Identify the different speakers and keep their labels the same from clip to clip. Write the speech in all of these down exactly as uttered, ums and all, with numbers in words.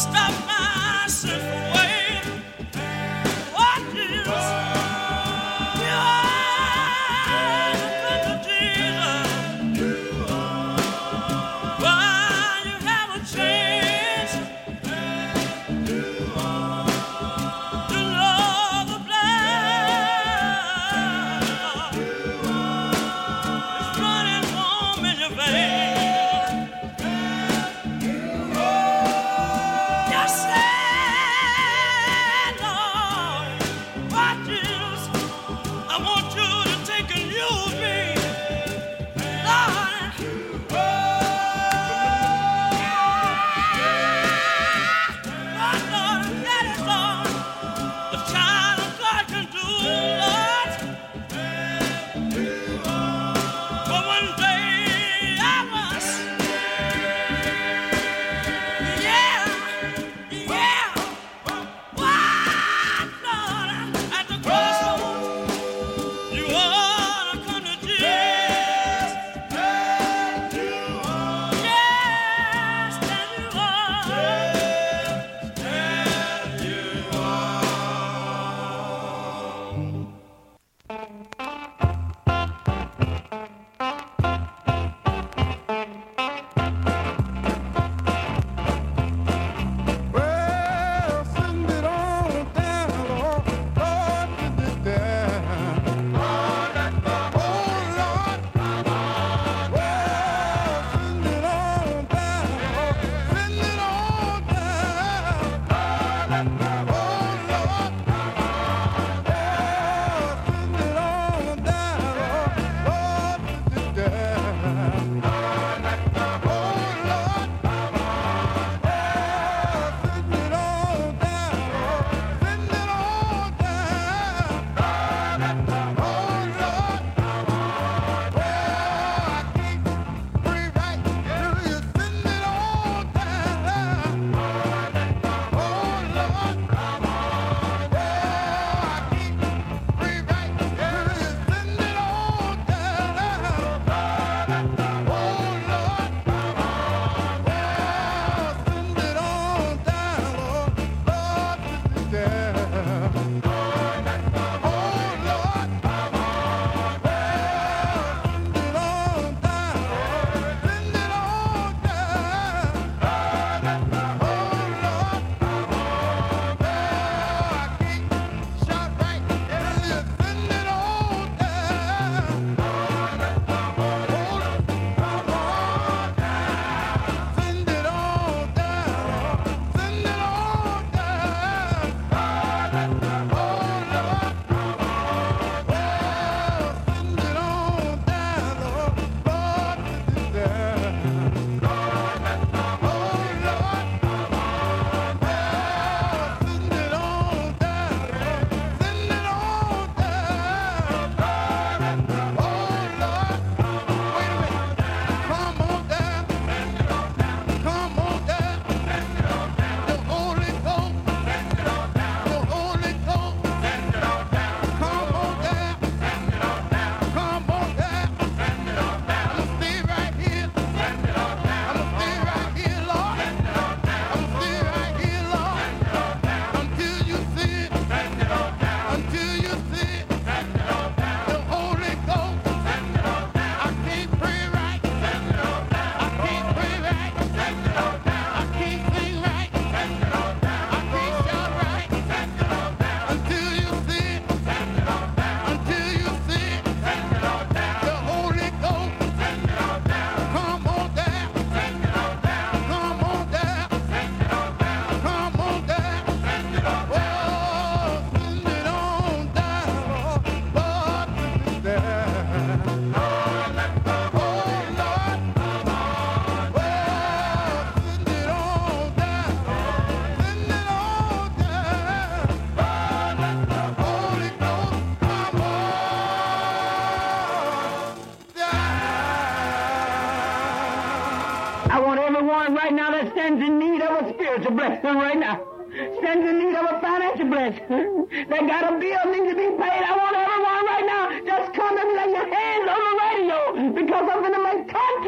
Speaker 1: stands in need of a spiritual blessing right now. Stands in need of a financial blessing. They got a bill needs to be paid. I want everyone right now just come and lay your hands on the radio because I'm going to make contact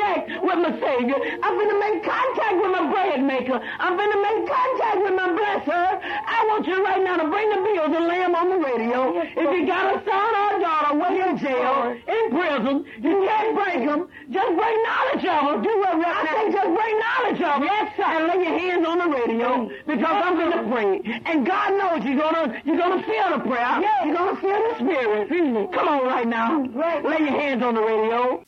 Speaker 1: with my Savior. I'm finna make contact with my bread maker. I'm finna make contact with my blesser. I want you right now to bring the bills and lay them on the radio. Yes, if you got a son or a daughter way in jail, in prison, you can't break them. Just bring knowledge of them. Do what I say, just bring knowledge of them. Yes, sir. And lay your hands on the radio because I'm gonna pray. And God knows you're gonna you're gonna feel the prayer. Yes. You're gonna feel the Spirit. Mm-hmm. Come on right now. Right. Lay your hands on the radio.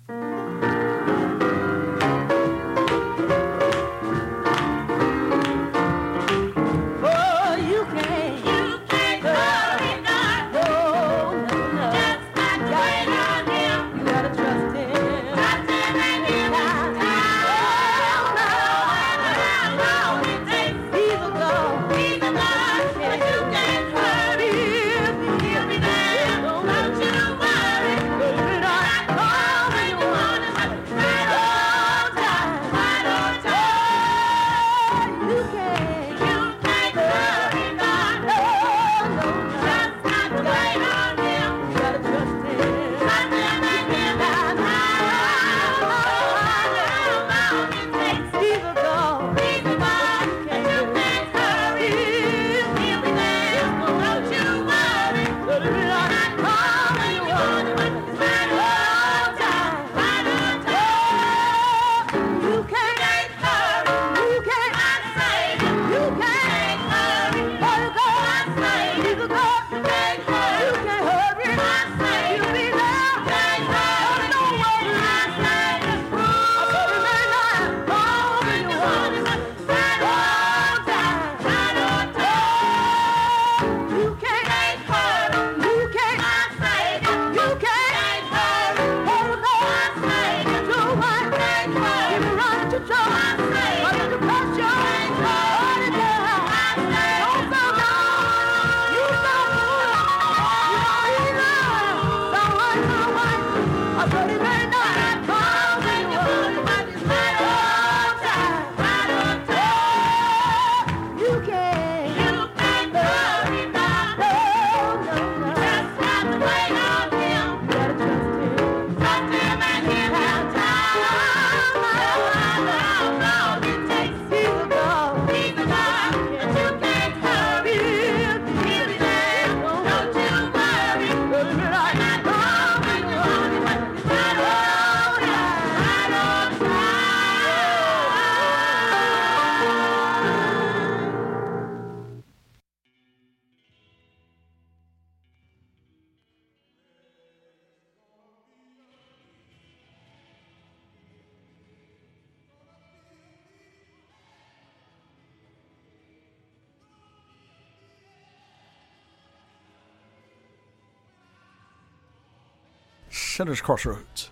Speaker 2: Sinners Crossroads.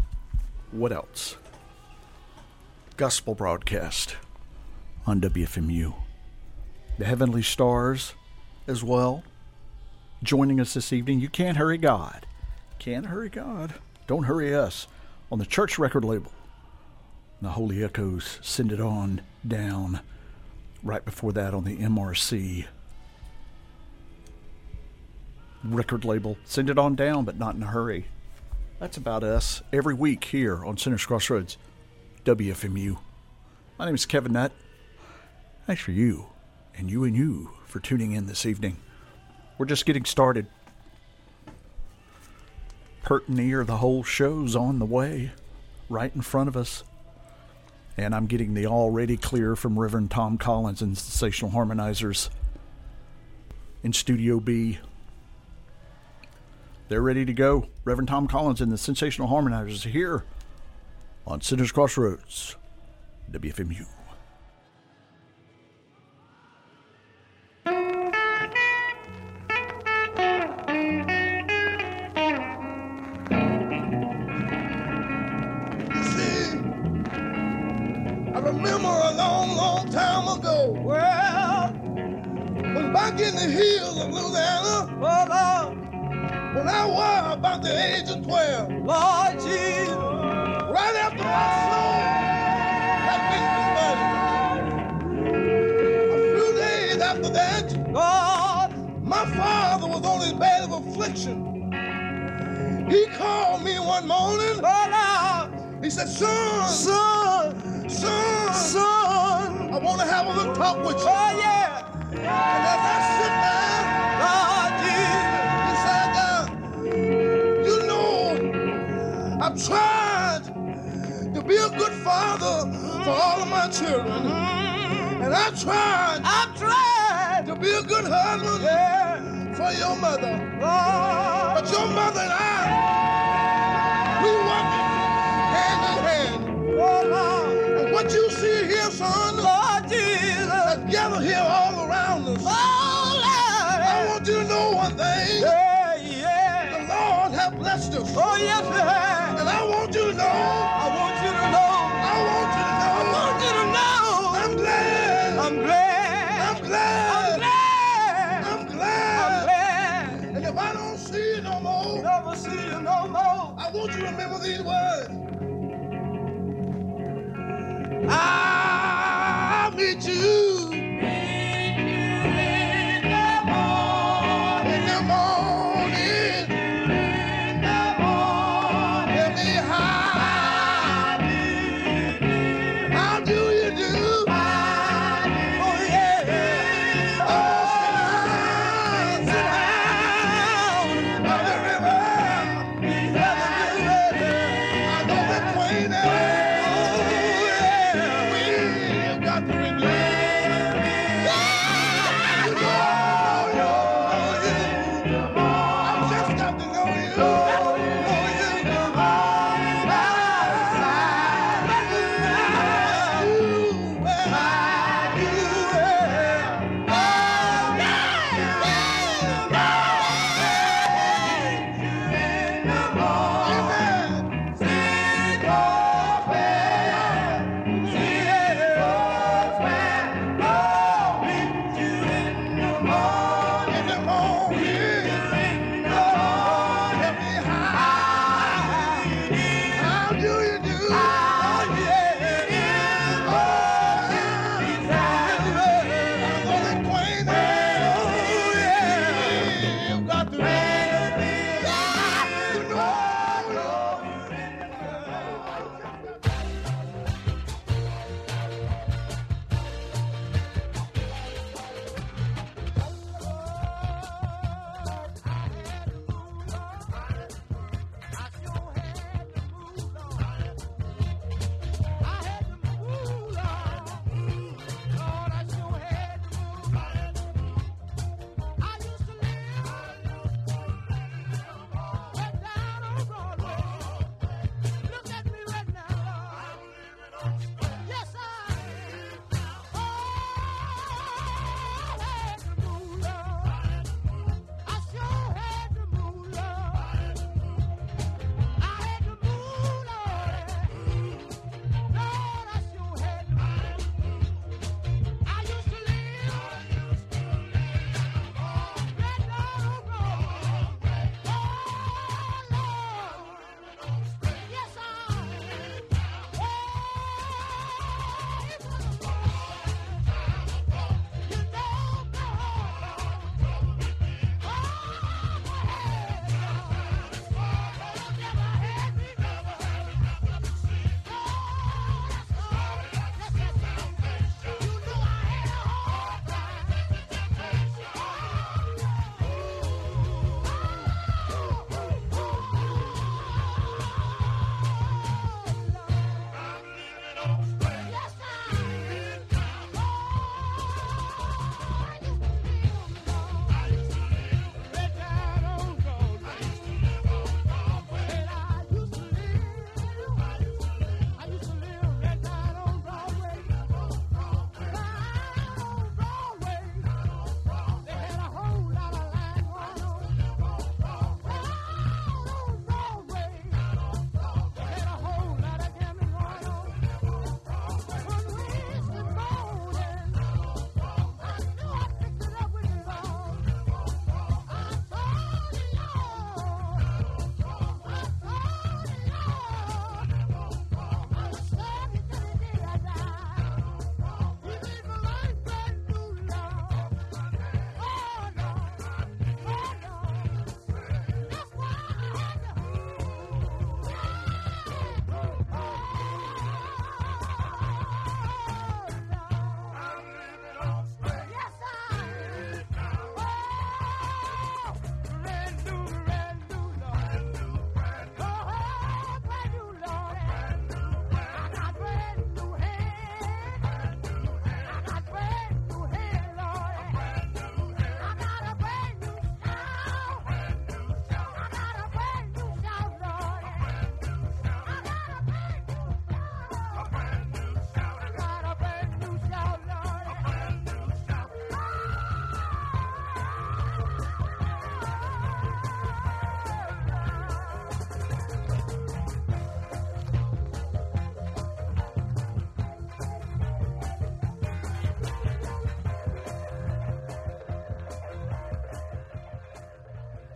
Speaker 2: What else? Gospel broadcast on W F M U. The Heavenly Stars as well. Joining us this evening. You can't hurry God. Can't hurry God. Don't hurry us. On the church record label. The Holy Echoes, Send It On Down. Right before that on the M R C record label. Send it on down, but not in a hurry. That's about us every week here on Sinners Crossroads, W F M U. My name is Kevin Nutt. Thanks for you, and you and you, for tuning in this evening. We're just getting started. Pert near the whole show's on the way, right in front of us. And I'm getting the already clear from Reverend Tom Collins and Sensational Harmonizers in Studio B. They're ready to go. Reverend Tom Collins and the Sensational Harmonizers are here on Sinners Crossroads, W F M U.
Speaker 3: You see, I remember a long, long time ago, well, was back in the hills of Louisiana, oh Lord, when I was about the age of twelve, Lord Jesus, right after my soul had been converted. A few days after that, God, my father was on his bed of affliction. He called me one morning, oh Lord, He said, son,
Speaker 4: Son,
Speaker 3: son,
Speaker 4: son,
Speaker 3: I want to have a little talk with you.
Speaker 4: oh yeah,
Speaker 3: And as I sit down,
Speaker 4: Lord Jesus,
Speaker 3: he said, uh, you know, I've tried to be a good father for all of my children. And I've tried
Speaker 4: I've tried,
Speaker 3: to be a good husband
Speaker 4: yeah,
Speaker 3: for your mother.
Speaker 4: Lord,
Speaker 3: But your mother and I, we working hand in hand.
Speaker 4: oh Lord,
Speaker 3: And what you see here, son,
Speaker 4: Lord Jesus,
Speaker 3: that's gathered here all around us.
Speaker 4: oh Lord,
Speaker 3: I want you to know one thing.
Speaker 4: yeah, yeah,
Speaker 3: The Lord has blessed us.
Speaker 4: oh yes, He has.
Speaker 3: And I want you to know,
Speaker 4: I want you to know,
Speaker 3: I want you to
Speaker 4: I
Speaker 3: know,
Speaker 4: want you to know,
Speaker 3: I'm glad,
Speaker 4: I'm glad,
Speaker 3: I'm glad,
Speaker 4: I'm glad,
Speaker 3: I'm
Speaker 4: I'm
Speaker 3: glad.
Speaker 4: glad,
Speaker 3: And if I don't see you no more,
Speaker 4: never see you no more.
Speaker 3: I want you to remember these words. I'll meet you in the morning. Tell me how, how do you do?
Speaker 4: Oh yeah,
Speaker 3: I'm gonna sit down by the river. I know that queen is. We've got to renew.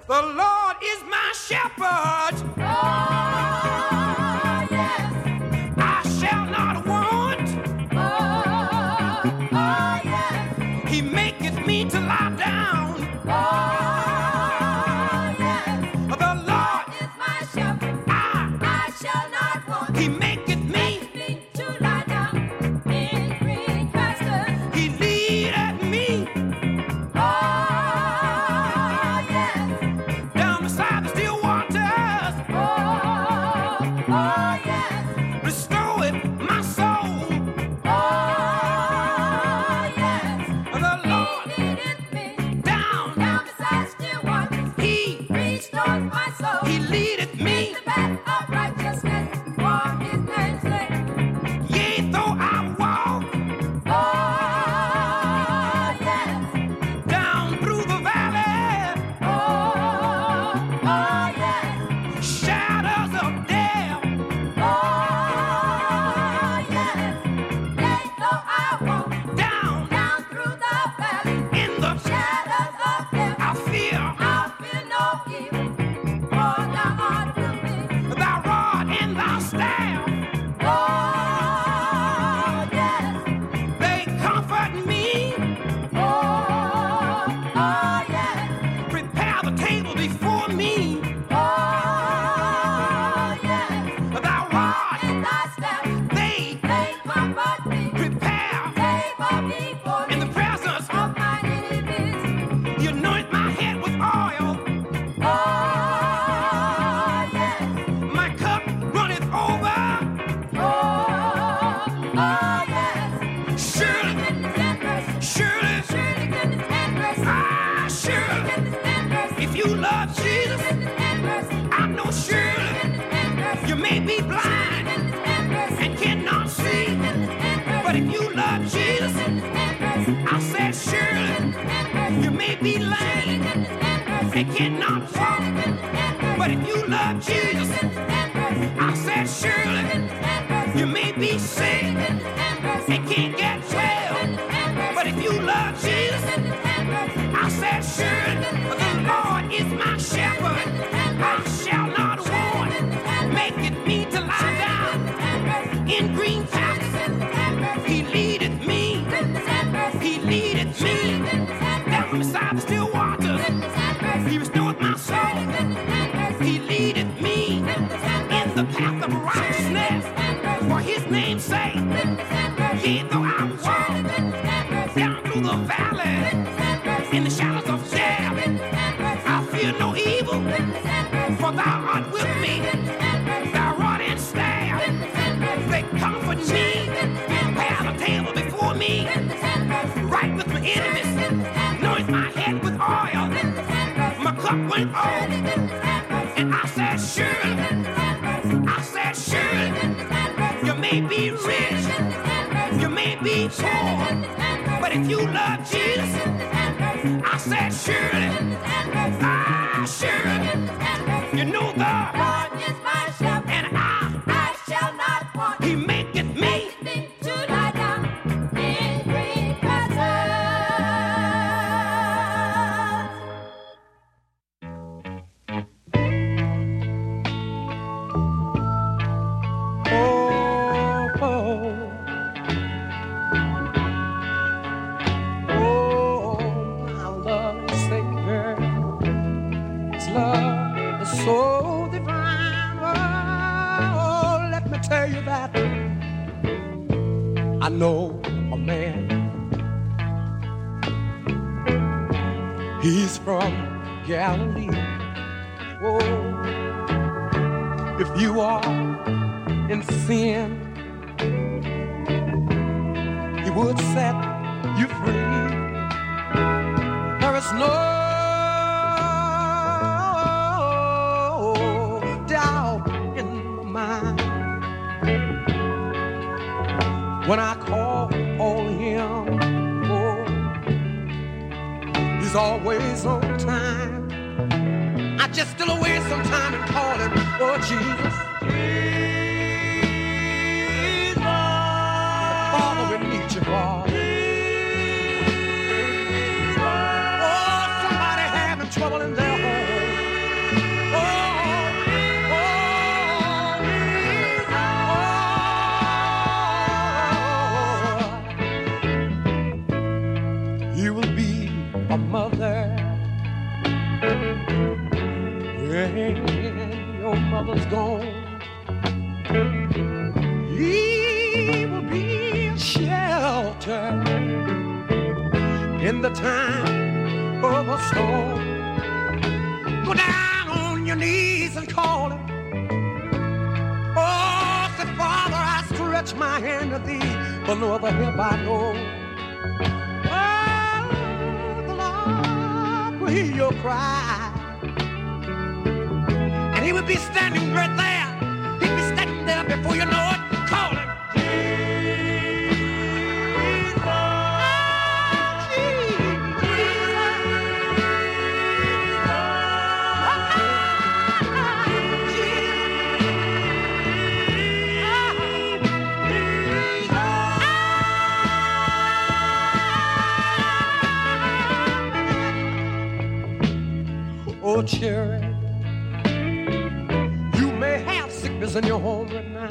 Speaker 4: The Lord is my shepherd.
Speaker 5: Oh, yes.
Speaker 4: I shall not want.
Speaker 5: Oh, oh, yes.
Speaker 4: He maketh me to lie down.
Speaker 5: Oh, yes.
Speaker 4: The Lord
Speaker 5: is my shepherd.
Speaker 4: I,
Speaker 5: I shall not want.
Speaker 4: He maketh me.
Speaker 5: Me to lie down in green pastures.
Speaker 4: He leadeth me
Speaker 5: Oh, yes.
Speaker 4: down beside the still waters.
Speaker 5: Oh, oh, yes.
Speaker 4: Restoreth my soul.
Speaker 5: Oh, yes.
Speaker 4: The Lord
Speaker 5: He leadeth me
Speaker 4: down.
Speaker 5: down beside still waters.
Speaker 4: He,
Speaker 5: Restores my soul.
Speaker 4: He leadeth me.
Speaker 5: In the path of righteousness for His name's sake.
Speaker 4: Yea, though I walk
Speaker 5: Oh, yes.
Speaker 4: down through the valley,
Speaker 5: Oh, oh, yes.
Speaker 4: shadows of death,
Speaker 5: Oh, yes. Yea, though I walk
Speaker 4: down
Speaker 5: down through the valley,
Speaker 4: in the
Speaker 5: shadows of death,
Speaker 4: I fear
Speaker 5: I'll fear no evil, for thou art with me.
Speaker 4: thy rod and thy staff,
Speaker 5: Oh, yes.
Speaker 4: they comfort me.
Speaker 5: Oh, oh, yes.
Speaker 4: Prepare the table before me.
Speaker 5: Oh, yes.
Speaker 4: Thy rod,
Speaker 5: In thy staff,
Speaker 4: they
Speaker 5: they comfort me.
Speaker 4: prepare
Speaker 5: Table before
Speaker 4: in
Speaker 5: me
Speaker 4: the presence.
Speaker 5: of my enemies.
Speaker 4: You anoint my head with oil.
Speaker 5: Oh, yes.
Speaker 4: My cup runneth over.
Speaker 5: Oh, oh, yes.
Speaker 4: Surely,
Speaker 5: Goodness and mercy.
Speaker 4: surely,
Speaker 5: Surely goodness and mercy.
Speaker 4: ah, surely.
Speaker 5: Goodness and mercy.
Speaker 4: If you love Jesus,
Speaker 5: Goodness and mercy.
Speaker 4: I know surely
Speaker 5: Goodness and mercy.
Speaker 4: you may be blind
Speaker 5: Goodness and mercy.
Speaker 4: and cannot see.
Speaker 5: Goodness and mercy.
Speaker 4: But if you love Jesus,
Speaker 5: Goodness and mercy.
Speaker 4: I said surely
Speaker 5: Goodness and mercy.
Speaker 4: you may be lame
Speaker 5: Goodness and mercy.
Speaker 4: and cannot walk.
Speaker 5: Goodness and mercy.
Speaker 4: But if you love Jesus,
Speaker 5: Goodness and mercy.
Speaker 4: I said surely
Speaker 5: Goodness and mercy.
Speaker 4: you may be sick
Speaker 5: Goodness and mercy.
Speaker 4: and can't get well.
Speaker 5: Goodness and mercy.
Speaker 4: But if you love Jesus,
Speaker 5: Goodness and mercy.
Speaker 4: I said surely the Lord is my shepherd. I shall not want. Maketh me to lie down in green pastures. He leadeth me. He leadeth me down beside the still waters. He restoreth my soul. He leadeth me in the path of righteousness for His name's sake. Yea, though I walk down through the valley in the shadows of death, I fear no evil, for Thou art with me. Thy rod and staff, they comfort me. Prepare the table before me, right with my enemies. Anoint my head with oil, my cup went over. And I said, surely, I said, surely, you may be rich, you may be poor, but if you love Jesus, I said, surely, ah, surely, you know the
Speaker 5: Lord is my shepherd.
Speaker 4: and I,
Speaker 5: I shall not want.
Speaker 4: He maketh me.
Speaker 5: Me to lie down in green pastures.
Speaker 3: Oh, oh, oh, my lovely Savior, His love is so divine. Oh, let me tell you that I know a man. He's from Galilee. Oh, if you are in sin, He would set you free. There is no doubt in my mind when I call on Him. Oh, He's always on time. I just still waste some time and call Him, oh Jesus. Father, we need you, Father. Oh, somebody having trouble in their home.
Speaker 6: father's gone, he will be a shelter in the time of a storm. Go down on your knees and call him. Oh, say, Father, I stretch my hand to thee, for no other help I know. Oh, the Lord will hear your cry. And he will be standing right there. He'll be standing there before you know it. Call him. Oh, cherry, you may have sickness in your home right now.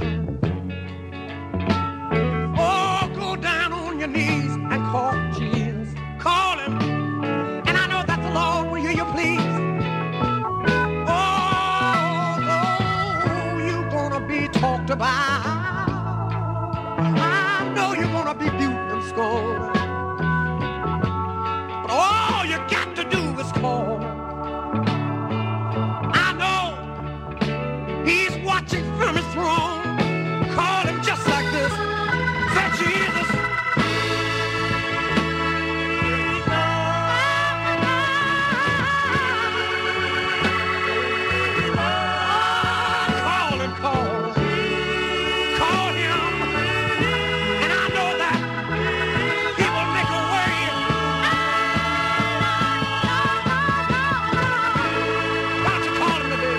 Speaker 6: Oh, go down on your knees and call Jesus. Call him, and I know that the Lord will hear you, please. Oh, oh, you're gonna be talked about. I know you're gonna be viewed and scorned. But all you got to do is call him. He's watching from his throne. Call him just like this. Say, Jesus. Call him, call him. Call him. And I know that he will make a way. Why don't you call him today?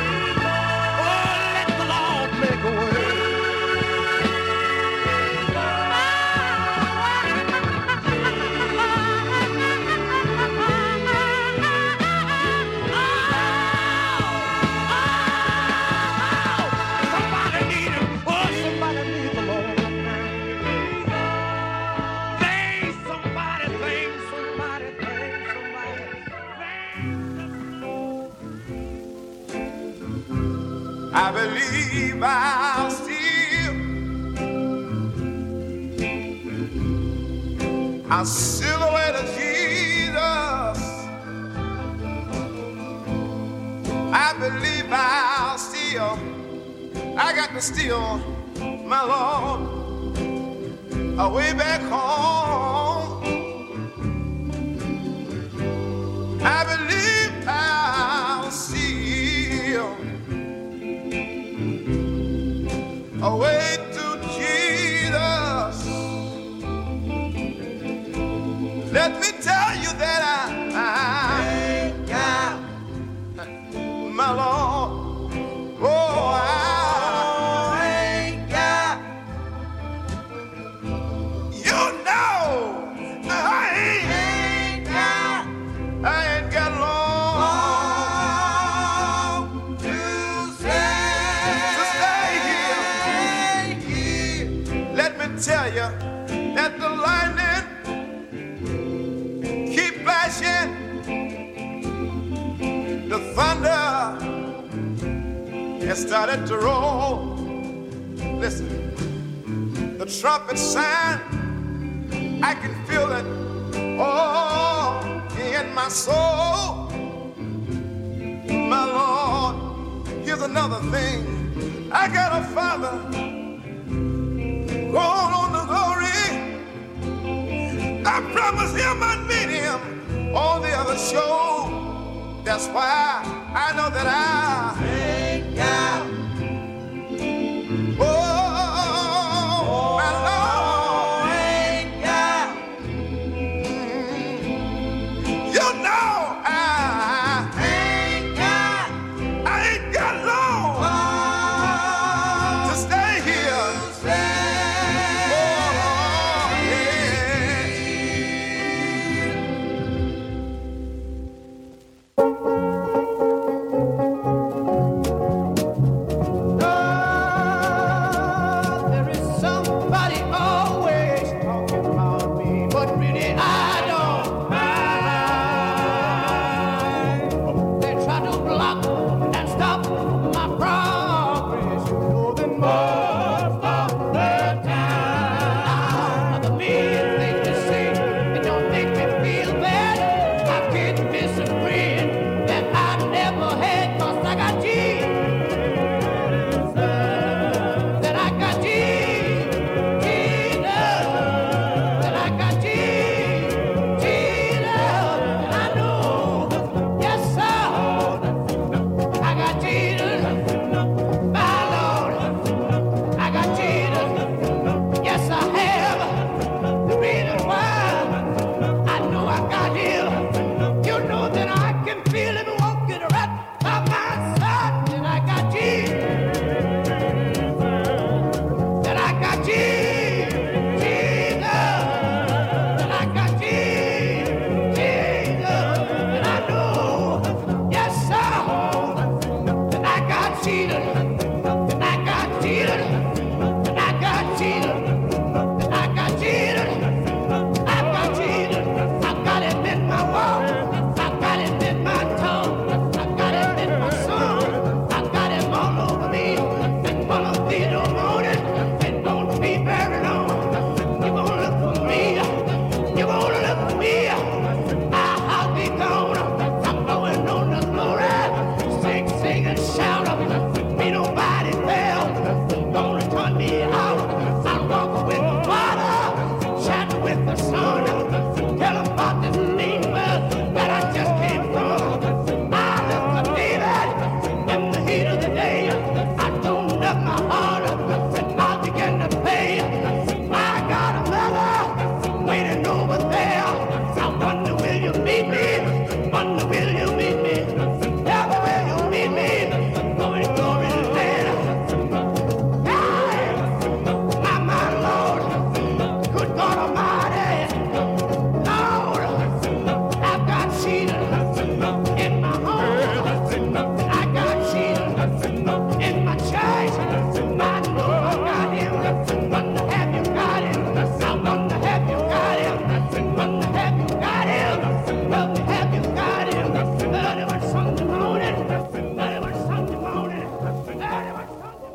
Speaker 3: I believe I'll still, I'll still away to Jesus. I believe I'll still, I got to steal my Lord away back home. I believe I'll still away to Jesus. Let me tell you that I, I got my Lord. Oh, I ain't got. You know, I ain't, ain't got. I ain't got long, long to stay. Let me tell you that the lightning keep flashing, the thunder has started to roll. Listen, the trumpet sound, I can feel it all in my soul. My Lord, here's another thing. I got a Father going on the glory. I promised him I'd meet him on the other shore. That's why I know that I ain't got. Oh, my Lord ain't got. You know I ain't got. I ain't got long to stay here.
Speaker 6: over there. I wonder will you meet me? Wonder will you meet me? Never will you meet me? Glory, glory land. My, my Lord, good God Almighty. Lord, I've got seated in my home. I got seated in my church. My Lord, I got him. Wonder have you got him? I wonder have you got him? Wonder have you got him? Wonder have you got him? Early one Sunday morning. Early one Sunday morning. Early one Sunday morning.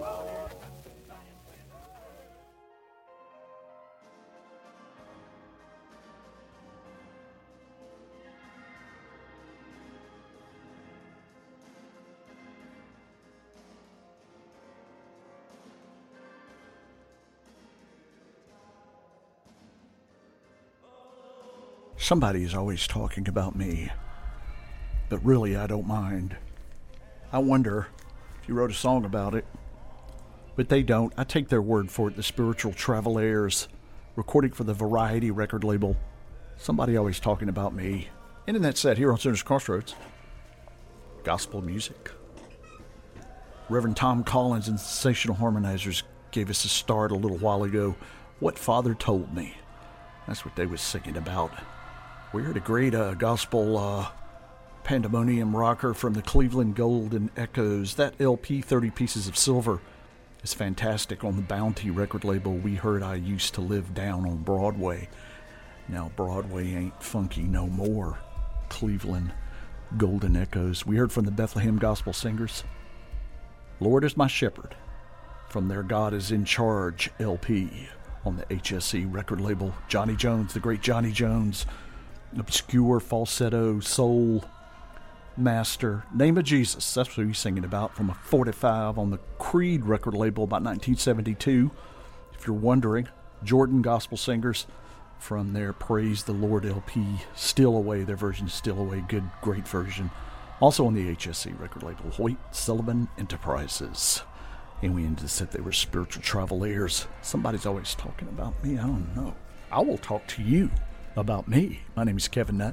Speaker 2: Somebody is always talking about me, but really I don't mind. I wonder if you wrote a song about it, but they don't. I take their word for it. The Spiritual Travelers, recording for the Variety record label. Somebody always talking about me. Internet set here on Sinner's Crossroads. Gospel music. Reverend Tom Collins and Sensational Harmonizers gave us a start a little while ago. What Father Told Me. That's what they was singing about. We heard a great uh, gospel uh, pandemonium rocker from the Cleveland Golden Echoes. That L P, thirty Pieces of Silver, is fantastic. On the Bounty record label, we heard I Used to Live Down on Broadway. Now Broadway ain't funky no more. Cleveland Golden Echoes. We heard from the Bethlehem Gospel Singers, Lord is My Shepherd, from their God is in Charge L P on the H S E record label. Johnny Jones, the great Johnny Jones, obscure falsetto soul master. Name of Jesus, that's what he's singing about, from a forty-five on the Creed record label about nineteen seventy-two. If you're wondering, Jordan Gospel Singers from their Praise the Lord L P, Still Away, their version is Still Away, good, great version. Also on the H S E record label, Hoyt Sullivan Enterprises. And we ended this, they were Spiritual Travelers. Somebody's always talking about me, I don't know. I will talk to you about me. My name is Kevin Nutt.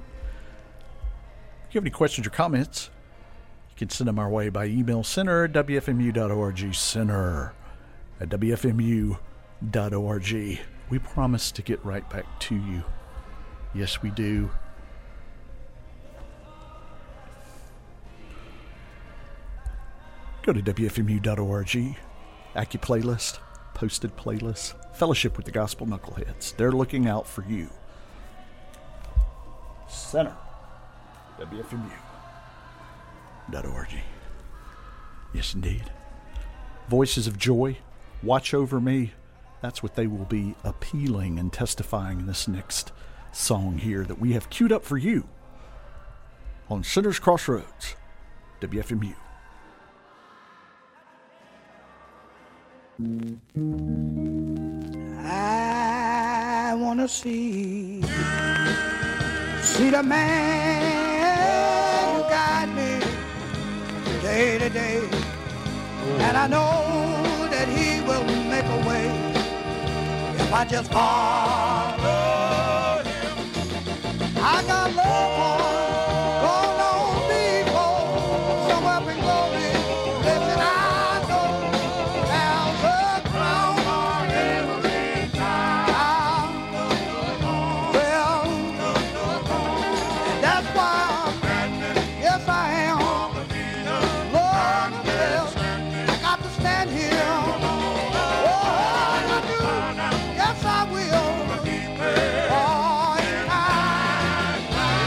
Speaker 2: If you have any questions or comments, you can send them our way by email, center at w f m u dot org, center at w f m u dot org. We promise to get right back to you. Yes, we do. Go to w f m u dot org, Acu playlist, posted playlists, Fellowship with the Gospel Knuckleheads. They're looking out for you. Center, w f m u dot org. Yes, indeed. Voices of Joy, Watch Over Me. That's what they will be appealing and testifying in this next song here that we have queued up for you on Sinner's Crossroads, W F M U.
Speaker 6: I want to see, see the man who guide me day to day. And I know that he will make a way if I just follow him. I got love for going on before, somewhere in glory, lifting I know there's a crown for every time. Well, and that's why, yes I am, Lord, well, I got to stand here. Oh, I do, yes I will. Oh, it's time.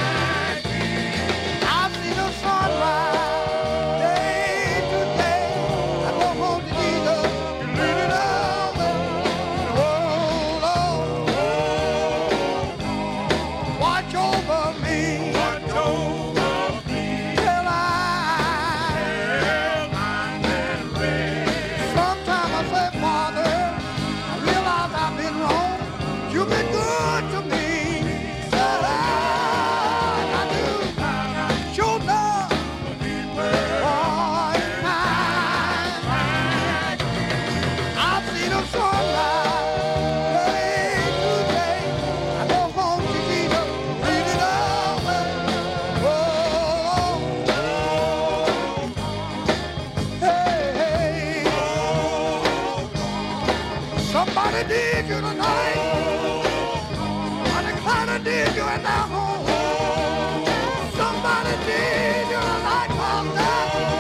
Speaker 3: you tonight. I decline I did you in that home. Somebody did you tonight, Father.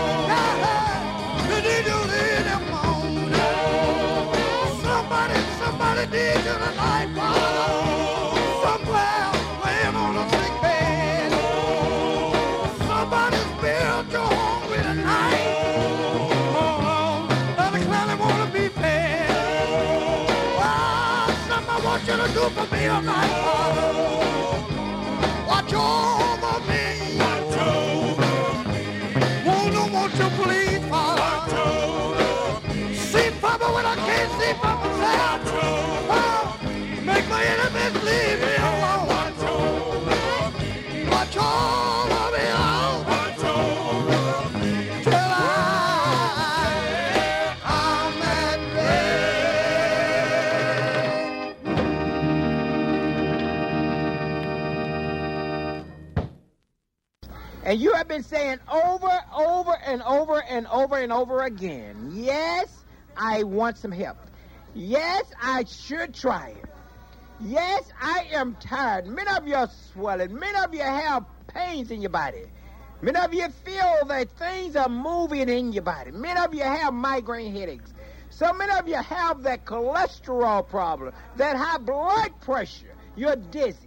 Speaker 3: They did you in the morning. Somebody, somebody did you tonight, Father. Somewhere laying on a sick bed. Somebody spilled your hungry tonight. Oh, I decline I want to be fed. Well, something I want you to do for me tonight, Father. Watch over me. Watch over me. Won't no want you please, Father. Watch over me. See Papa when I can't see for myself. Oh, make my enemies leave me alone. Watch over me. Watch over me, oh. Watch over me. Till I, I'm at
Speaker 7: And you have been saying over, over, and over, and over, and over again, yes, I want some help. Yes, I should try it. Yes, I am tired. Many of you are swelling. Many of you have pains in your body. Many of you feel that things are moving in your body. Many of you have migraine headaches. So many of you have that cholesterol problem, that high blood pressure. You're dizzy.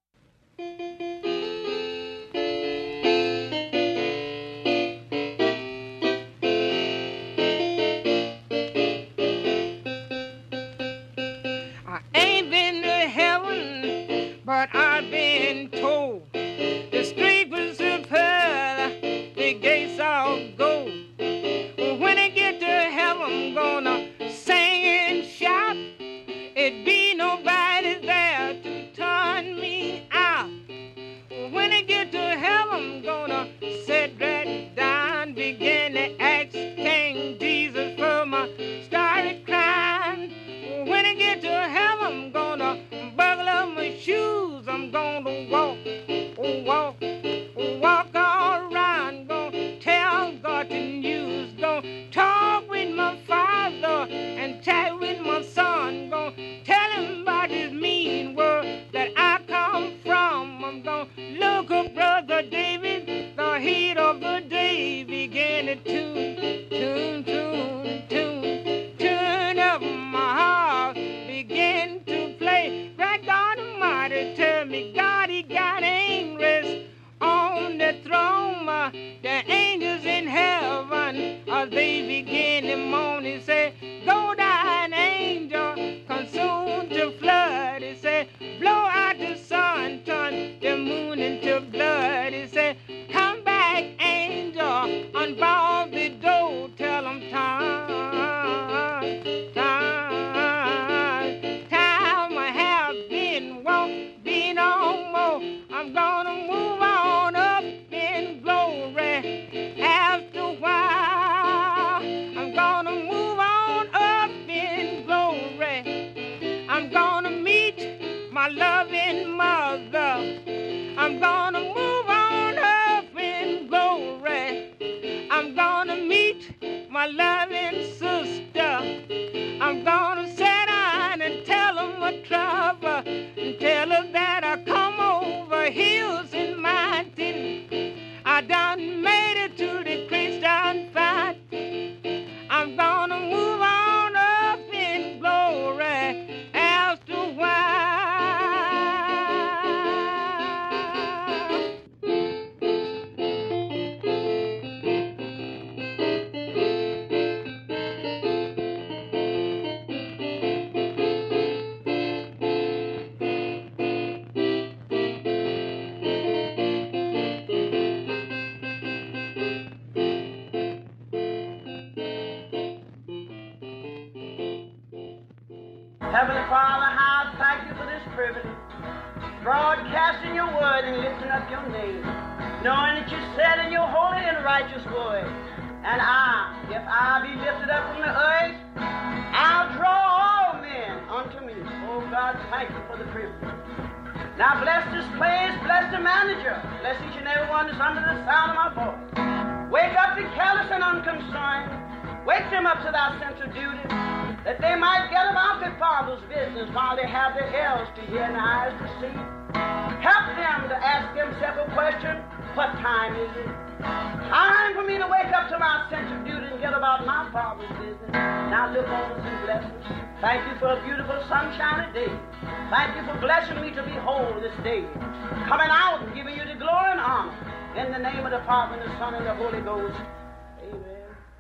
Speaker 4: But I've been told the street was a pearl, the gates all gold. When I get to heaven, I'm gonna sing and shout. It be nobody there to turn me out. When I get to heaven, I'm gonna sit right down, begin to ask King Jesus for my started crying. When I get to heaven, I'm gonna buckle up my shoes. I'm gonna walk, oh, walk, oh, walk all around. Gonna tell God the news. Gonna talk with my father and chat with my son. Gonna tell him about this mean world that I come from. I'm gonna look up Brother David, the heat of the day, begin to tune, tune, tune, tune, turn up my heart, begin to play. Right, God Almighty, tell me God, He got angels on the throne. Uh, the angels in heaven, uh, they begin to moan and say, go down, angel, consume the flood. He say, blow out the sun, turn the moon into blood. He say, come back, angel, unbar the door, tell them time, time, time I have been walked, been on more. I'm gonna move on up in glory. After a while, I'm gonna move on up in glory. I'm gonna meet my loving mother. I'm gonna move on up in glory. I'm gonna meet my loving sister. I'm gonna sit down and tell her my trouble, and tell her that I come over hills and mountains. I done made it to the Christian fight. I'm gonna move on up in glory after a while.
Speaker 1: Heavenly Father, how I thank you for this privilege, broadcasting your word and lifting up your name, knowing that you said in your holy and righteous word, and I, if I be lifted up from the earth, I'll draw all men unto me. Oh God, thank you for the privilege. Now bless this place, bless the manager, bless each and every one that's under the sound of my voice. Wake up the careless and unconcerned. Wake them up to thy sense of duty.
Speaker 8: that they might get about their Father's business while they have their ears to hear and eyes to see. Help them to ask themselves a question, what time is it? Time for me to wake up to my sense of duty and get about my Father's business. Now look on us and bless us. Thank you for a beautiful sunshiny day. Thank you for blessing me to be whole this day. Coming out and giving you the glory and honor. In the name of the Father and the Son and the Holy Ghost. Amen.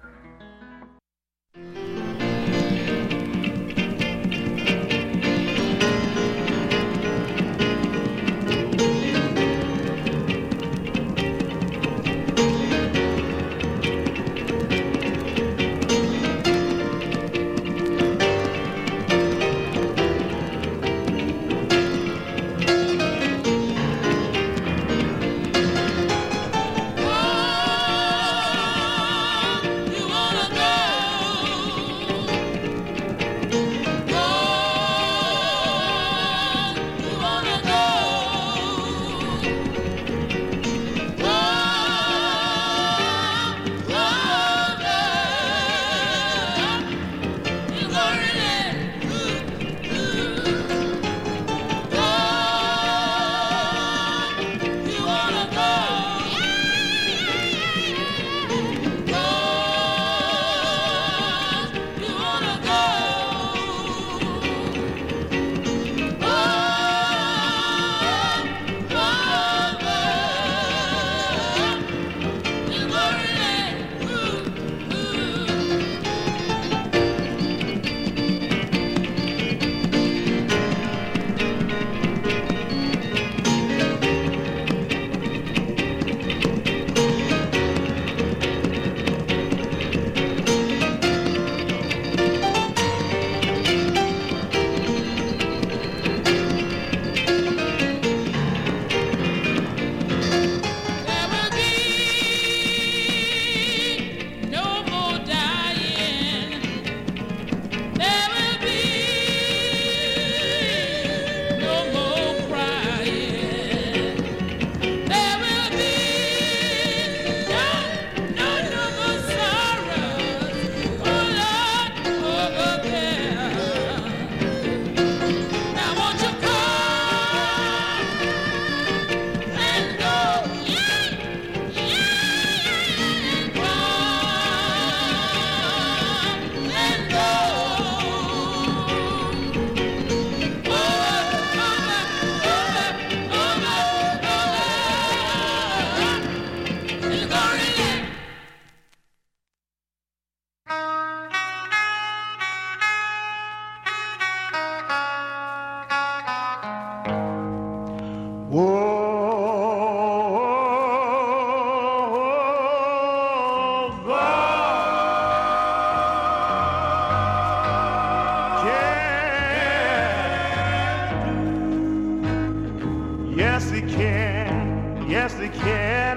Speaker 6: Yes, he can. Yes, he can.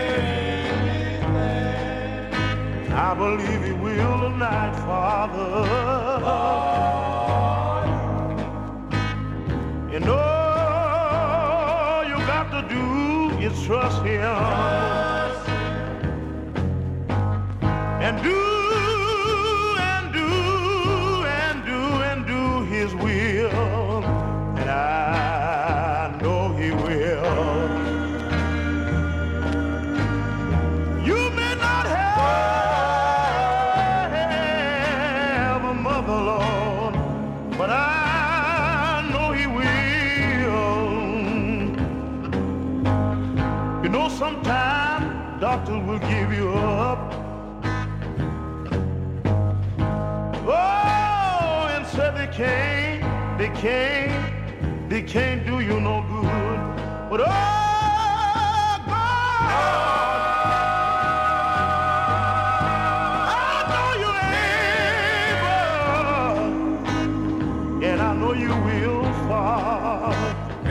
Speaker 6: I believe he will tonight, Father. And all you got to do is trust him. And do, and do, and do, and do his will. And I know he will. You may not have a mother, Lord, but I know he will. You know, sometimes doctors will give you up. Oh, and said they can't, they can't, they can't do you no good. But oh, God, I know you're able, and I know you will, Father.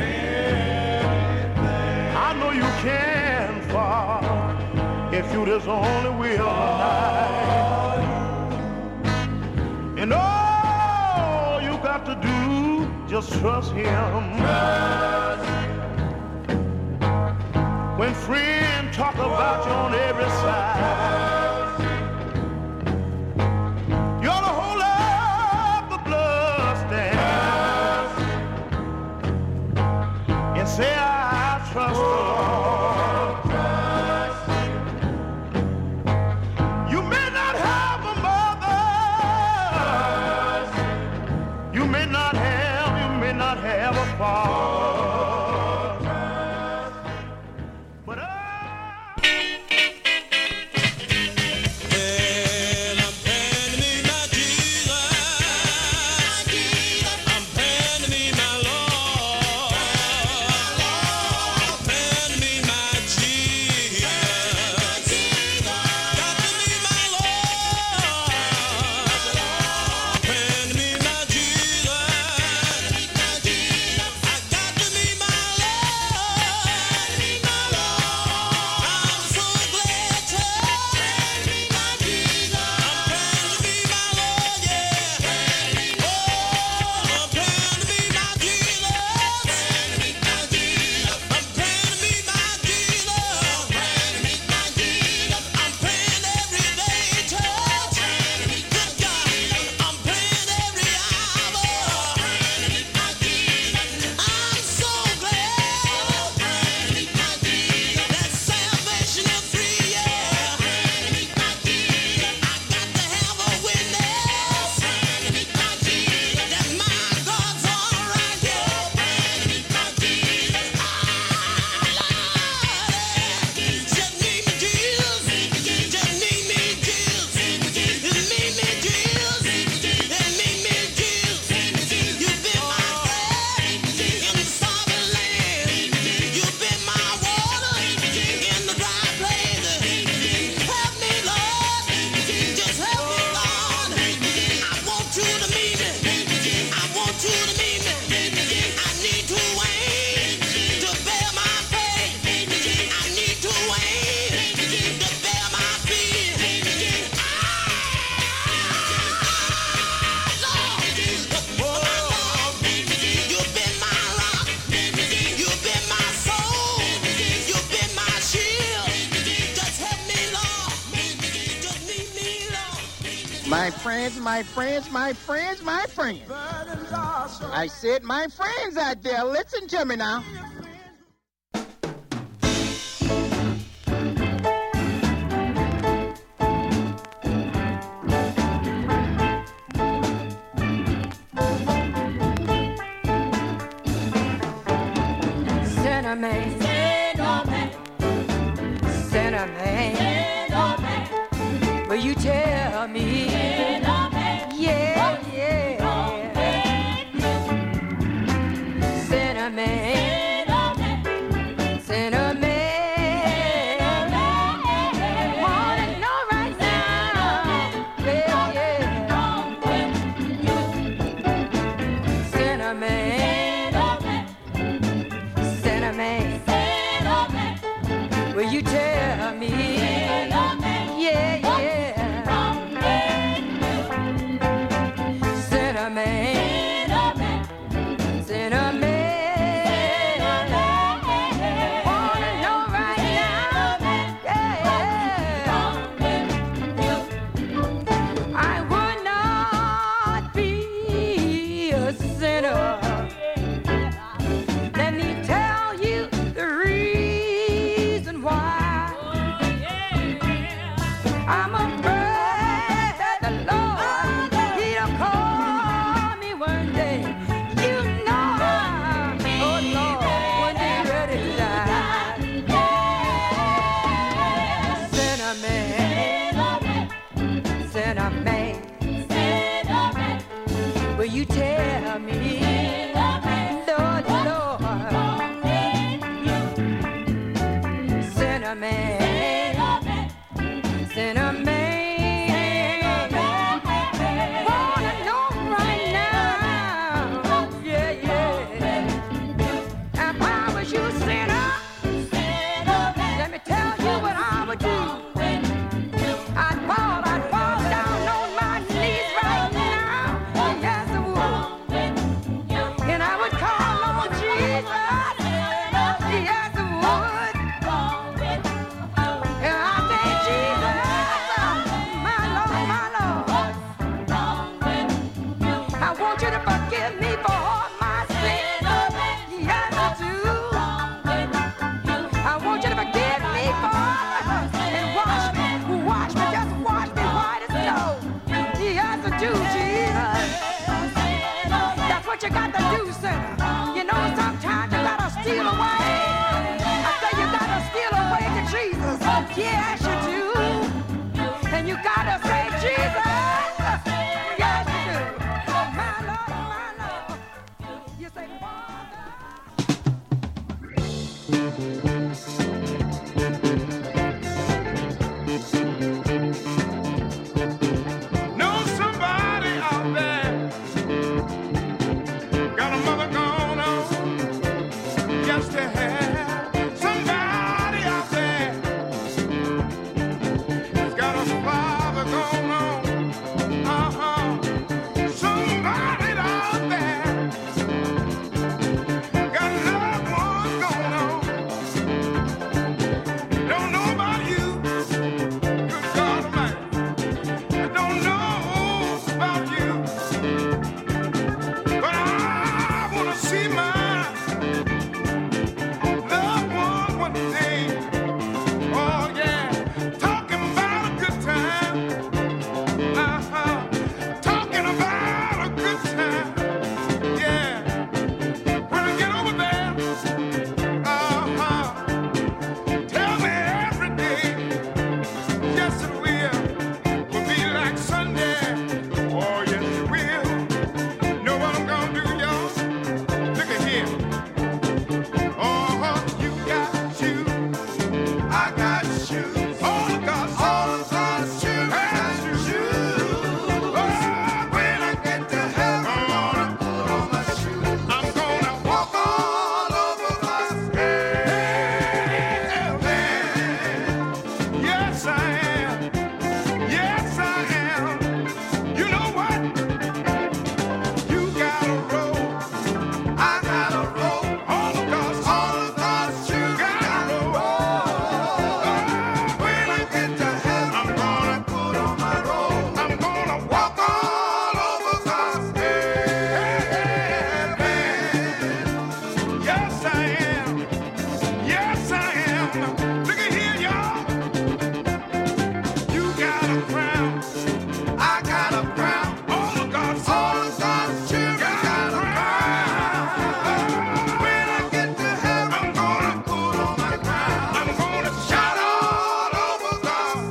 Speaker 6: I know you can, Father, if you just only will tonight. And all you got to do, just trust him. Trust him. When friends talk about you on every side, you ought to hold trust the Lord. You may not have a mother. You may not have, you may not have a father. But I
Speaker 7: My friends, my friends, my friends, my friends. I said my friends out there, listen to me now.
Speaker 5: Cinnamon, cinnamon, cinnamon, cinnamon. Will you tell me? Cinnamon, yeah, yeah. Cinnamon, cinnamon, cinnamon. Wanna know right now? Yeah, yeah. Cinnamon, cinnamon, cinnamon. Will you tell me? Cinnamon, yeah, yeah.
Speaker 4: steal away. I say you gotta steal away to Jesus. Yes, you do. And you gotta say Jesus. Yes, you do. My Lord, my Lord. You say,
Speaker 6: Know somebody out there got a mother gone on. Yes, they have. Somebody out there has got a father gone on. Uh-huh. Somebody out there got loved ones gone on. Don't know about you. Good God Almighty. I don't know about you, but I want to see my loved one one day. Oh yeah, talking about a good time. Uh-huh. Talking about a good time. Yeah. When I get over there, uh-huh. Tell me every day. Yes, it will. Will be like Sunday. Oh, yes, it will. Know what I'm gonna do, y'all? Look at here. Uh-huh. You got shoes. I got shoes. All of God's, all of God's shoes. Got shoes. Oh, when I get to heaven, I'm gonna put on my shoes. I'm gonna walk all over God's heaven. Yes, I am. Yes, I am. You know what? You got a robe. I got a robe. All of God's, all of God's shoes. Got a robe. Oh, when I get to heaven, I'm gonna put on my robe. I'm gonna walk all over God's heaven. Yes, I am. Yes, I am. Look at here, y'all. You got a crown. I got a crown. All of God's, all of God's children got a crown. When I get to heaven, I'm gonna put on my crown. I'm gonna shout all over God's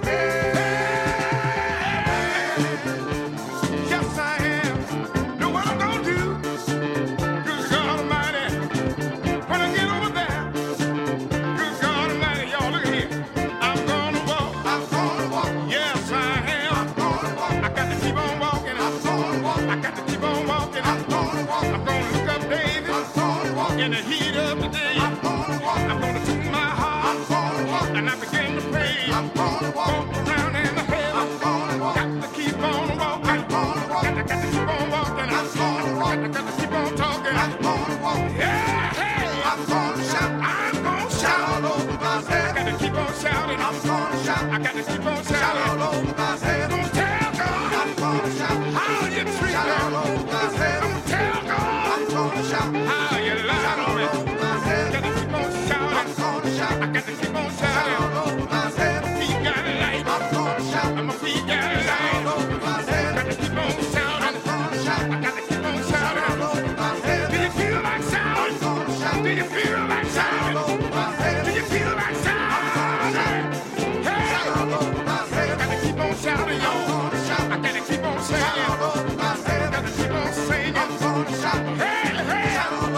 Speaker 6: head. Yes, I am. Know what I'm gonna do? Good God Almighty. When I get over there, good God Almighty, y'all look at here. I'm gonna walk. I'm gonna walk. Yes, I am. I'm gonna walk. I got to keep on walking. I'm gonna walk. I got to keep on walking. I'm gonna walk. I'm gonna look up David. I'm gonna walk. In the heat of the day. I'm gonna walk. I'm gonna tune my heart. I'm gonna walk. And I begin to pray. I'm gonna walk. Walk around in the heaven. I'm gonna walk. Got to keep on walking. I'm gonna walk. Got to, got to keep on walking. I'm gonna walk. Got to, got to keep on talking. I'm gonna walk. Yeah, hey. I'm gonna shout. I'm gonna shout all over my head. Got to keep on shouting. I'm gonna shout. I got to keep on shouting all over my head. Gonna tell God. I'm gonna shout how you treat me. All over my head. I'm gonna tell God. I'm gonna shout how you lie on me. Got to keep on shouting. I'm gonna shout. I got to keep on shouting all over my head. My feet got a light. I'm gonna shout. My feet got a light. All over my head. Got to keep on shouting. I'm gonna shout. I got to keep on shouting all over my head. Do you feel like shouting? I'm gonna shout. Do you feel like shouting? All over my head. Do you feel like shouting? Hey, I got to keep on shouting, y'all. I got to keep on singing. I got to keep on singing. Hey, hey.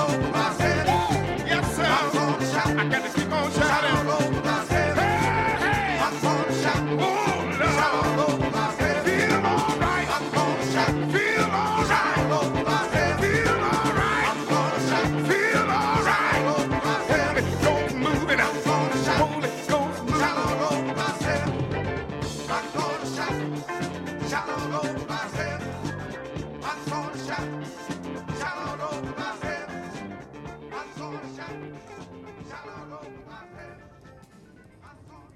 Speaker 6: Yes, sir. I got to keep on shouting. Hey, hey. Oh, Lord. Feel all right. Feel all right. Feel all right. Feel all right. Holy Ghost moving. Holy Ghost moving. Shout all over my head. I'm gonna shout. Shout all over my head. I'm gonna shout. Shout all over my head. I'm gonna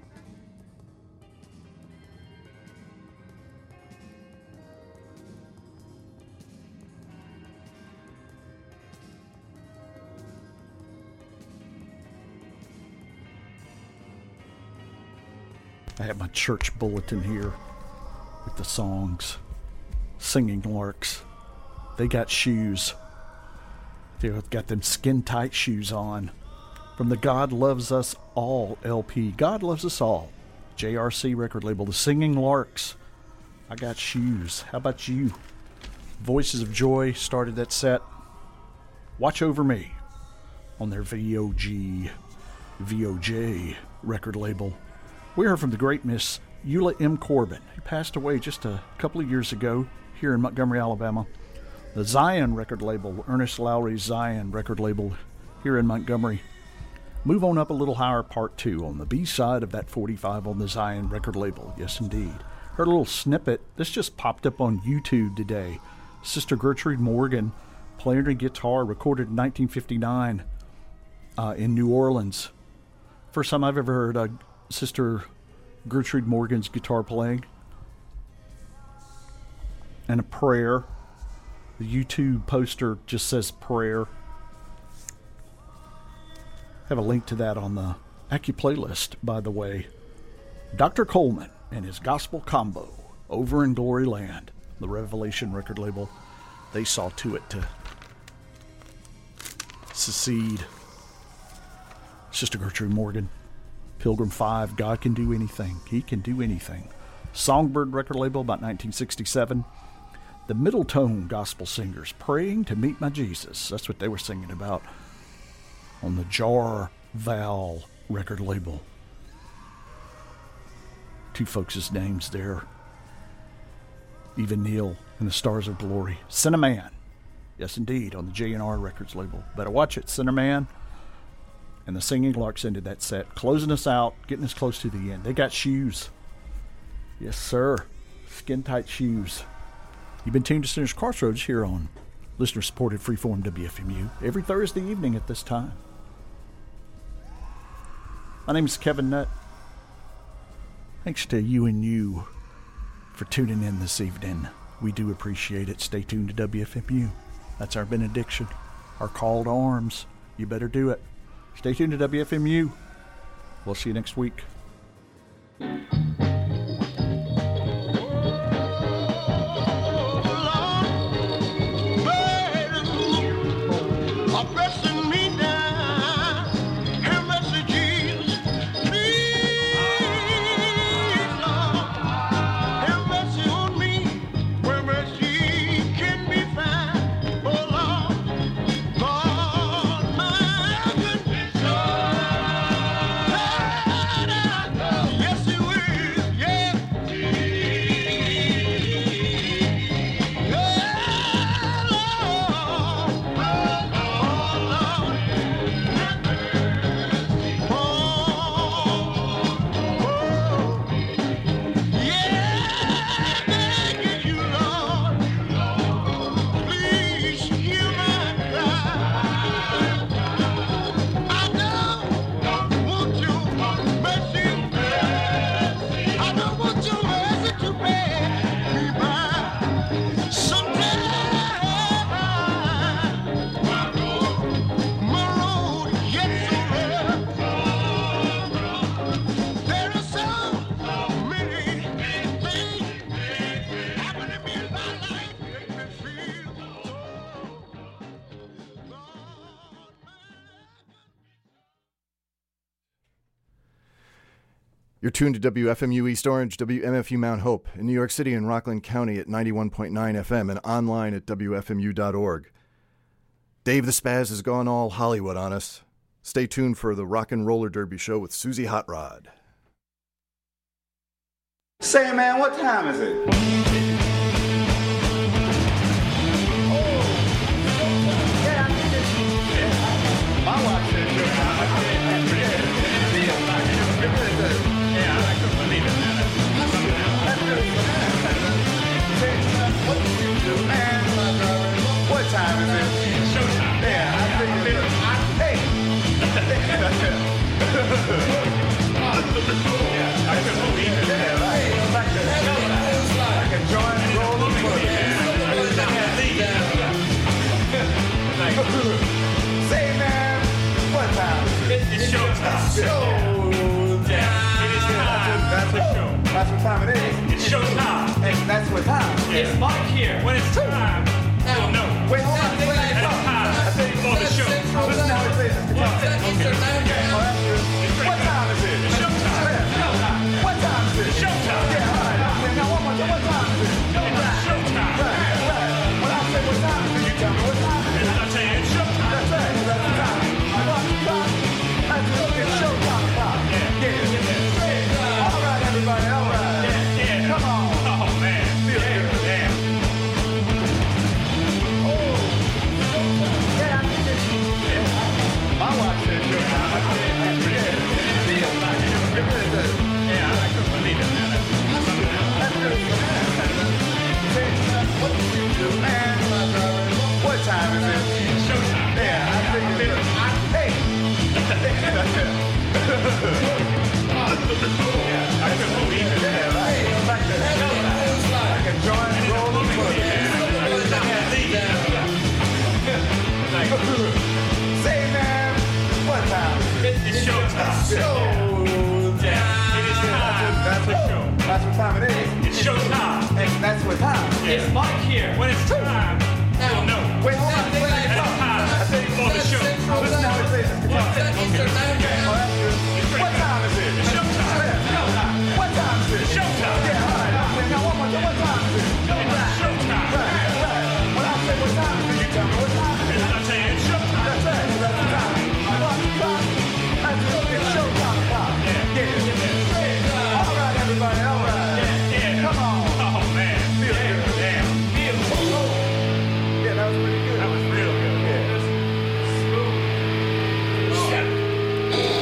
Speaker 2: I have my church bulletin here with the songs. Singing Larks. They got shoes. They've got them skin tight shoes on. from the God Loves Us All L P. God Loves Us All. J R C record label. The Singing Larks. I Got Shoes. How about you? Voices of Joy started that set. Watch Over Me on their V O G, V O J record label. We heard from the great Miss Eula M. Corbin, who passed away just a couple of years ago here in Montgomery, Alabama. The Zion record label, Ernest Lowry's Zion record label here in Montgomery. Move on up a little higher, part two, on the B-side of that forty-five on the Zion record label. Yes, indeed. Heard a little snippet. This just popped up on YouTube today. Sister Gertrude Morgan, playing her guitar, recorded in nineteen fifty-nine uh, in New Orleans. First time I've ever heard uh, Sister Gertrude Morgan's guitar playing. And a prayer. The YouTube poster just says prayer. Have a link to that on the Accu playlist, by the way. Doctor Coleman and his gospel combo over in Glory Land, the Revelation record label. They saw to it to secede. Sister Gertrude Morgan, Pilgrim five, God Can Do Anything. He Can Do Anything. Songbird record label, about nineteen sixty-seven. The Middle Tone Gospel Singers, Praying to Meet My Jesus. That's what they were singing about on the Jar Val record label. Two folks' names there. Eva Neal and the Stars of Glory. Cinnamon. Yes, indeed, on the J and R Records label. Better watch it, Cinnamon. And the Singing Larks ended that set, closing us out, getting us close to the end. They got shoes. Yes, sir. Skin-tight shoes. You've been tuned to Sinner's Crossroads here on listener-supported Freeform W F M U every Thursday evening at this time. My name is Kevin Nutt. Thanks to you and you for tuning in this evening. We do appreciate it. Stay tuned to W F M U. That's our benediction, our call to arms. You better do it. Stay tuned to W F M U. We'll see you next week.
Speaker 9: You're tuned to W F M U East Orange, W M F U Mount Hope, in New York City and Rockland County at ninety-one point nine F M and online at W F M U dot org. Dave the Spaz has gone all Hollywood on us. Stay tuned for the Rock and Roller Derby show with Susie Hot Rod.
Speaker 10: Say, man, what time is it? What time is it? It's showtime. Yeah, I think it is. Hey! I couldn't believe it. Yeah, right. Like a, like a joint roll of foot. Say, man, what time is it? It's showtime. Showtime. It is time. That's what show. That's what time it is. It's showtime. And that's what time. It's Mike here. When it's time, you'll know. Wait, hold on. Wait, it's time for the show. Listen to how it plays this guitar. Okay. It's showtime.
Speaker 3: Showtime.
Speaker 10: Yeah, it is time.
Speaker 3: That's what show. That's what time it is.
Speaker 10: It's showtime.
Speaker 3: And that's what time.
Speaker 10: It's Mike here. When it's time, you'll know.
Speaker 3: Wait, hold on. Wait,
Speaker 10: It's time for the show.
Speaker 3: Listen how it plays this guitar. Oh, that's good. What time is it?
Speaker 10: It's showtime.
Speaker 3: What time is it?
Speaker 10: Showtime.
Speaker 3: Yeah, all right. Okay, now one more time. What time is it?
Speaker 10: It's showtime.
Speaker 3: Right, right. When I say what time is it, you tell me what time is it.
Speaker 10: I'm saying it's showtime.
Speaker 3: That's right. That's the time. One o'clock. That's it. It's showtime o'clock. Yeah. Yeah. All right, everybody. All right.
Speaker 10: Yeah, yeah.
Speaker 3: Come on.
Speaker 10: Oh, man.
Speaker 3: Feel
Speaker 10: Yeah,
Speaker 3: good.
Speaker 10: yeah. Feel good.
Speaker 3: Yeah, that was pretty good.
Speaker 10: That was real good.
Speaker 3: Yeah.
Speaker 10: Smooth. Shut it.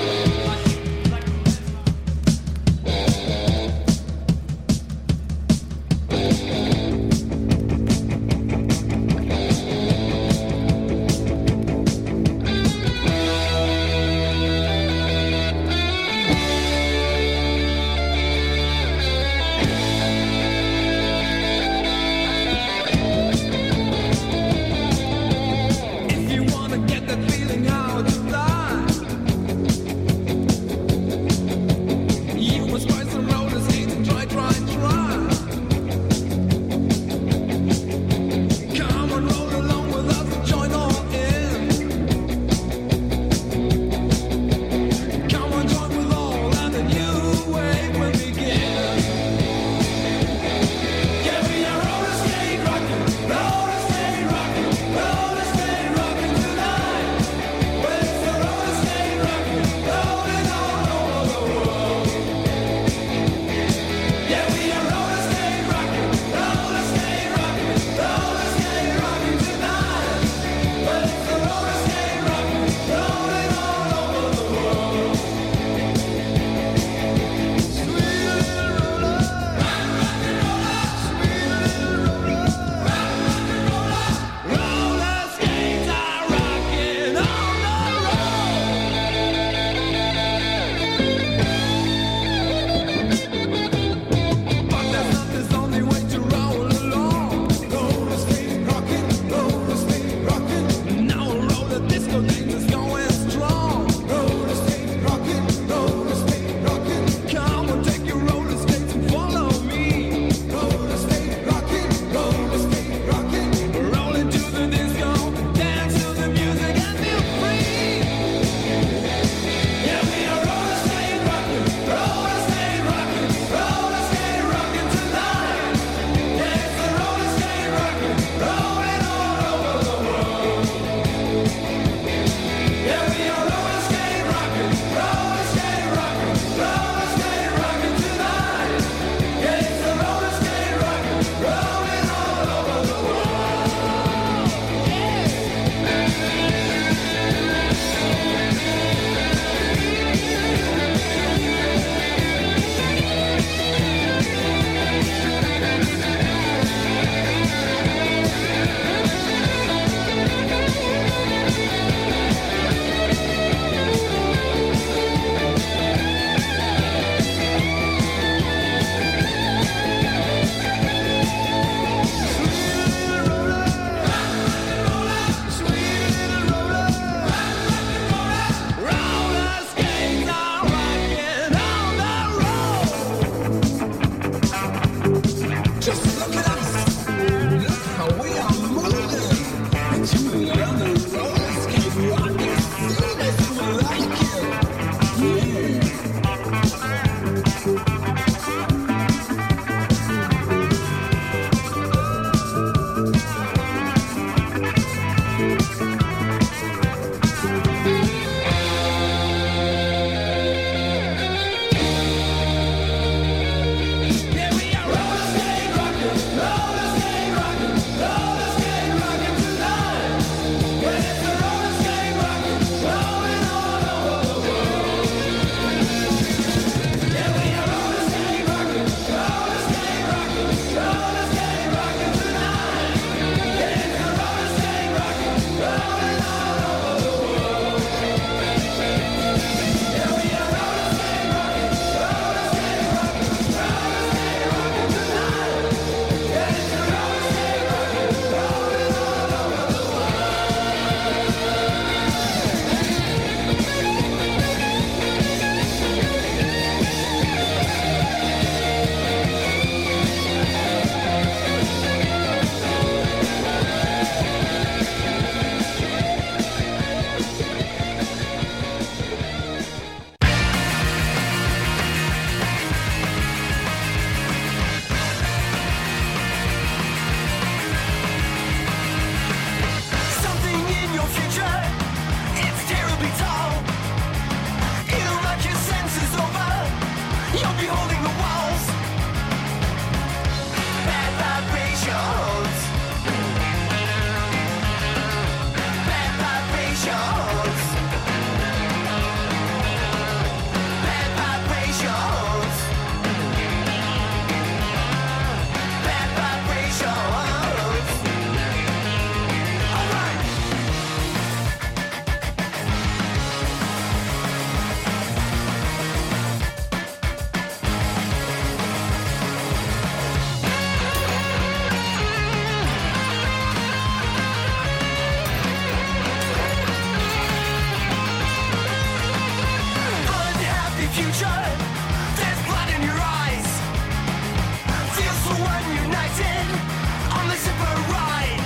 Speaker 6: future. There's blood in your eyes. Feel so ununited on the zipper ride.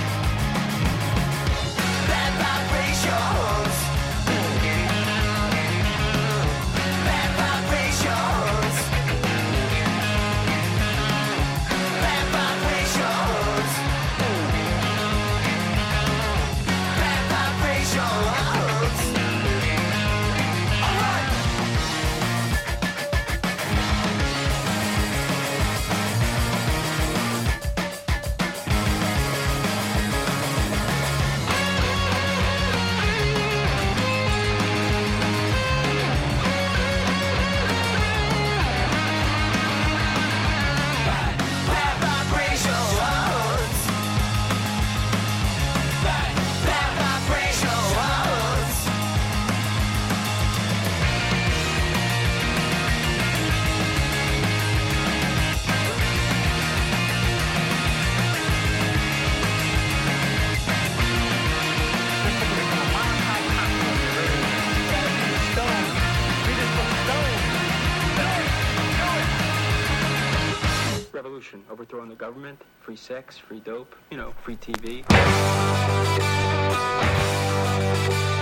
Speaker 6: Bad vibrations. Bad vibrations. Bad vibrations. Bad vibrations. All right. Bad vibrations. Bad, bad vibrations.
Speaker 11: Revolution, overthrowing the government, free sex, free dope, you know, free T V.